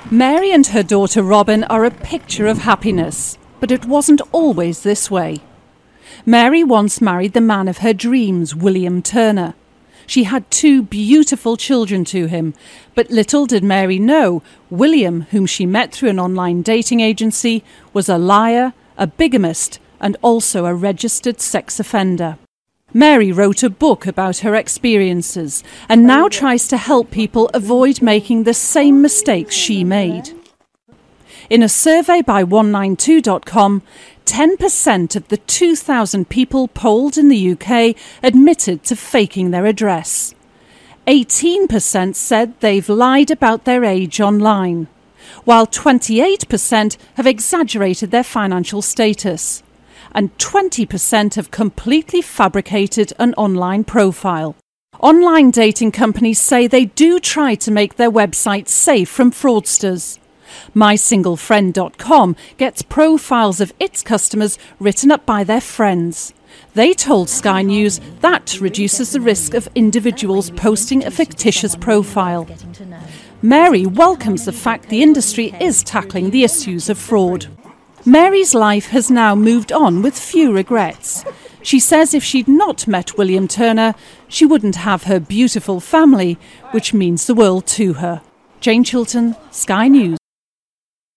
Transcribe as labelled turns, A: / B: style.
A: Mary and her daughter Robin are a picture of happiness, but it wasn't always this way. Mary once married the man of her dreams, William Turner. She had 2 beautiful children to him, but little did Mary know William, whom she met through an online dating agency, was a liar, a bigamist, and also a registered sex offender. Mary wrote a book about her experiences and now tries to help people avoid making the same mistakes she made. In a survey by 192.com, 10% of the 2,000 people polled in the UK admitted to faking their address. 18% said they've lied about their age online, while 28% have exaggerated their financial status, and 20% have completely fabricated an online profile. Online dating companies say they do try to make their websites safe from fraudsters. MySingleFriend.com gets profiles of its customers written up by their friends. They told Sky News that reduces the risk of individuals posting a fictitious profile. Mary welcomes the fact the industry is tackling the issues of fraud. Mary's life has now moved on with few regrets. She says if she'd not met William Turner, she wouldn't have her beautiful family, which means the world to her. Jane Chilton, Sky News.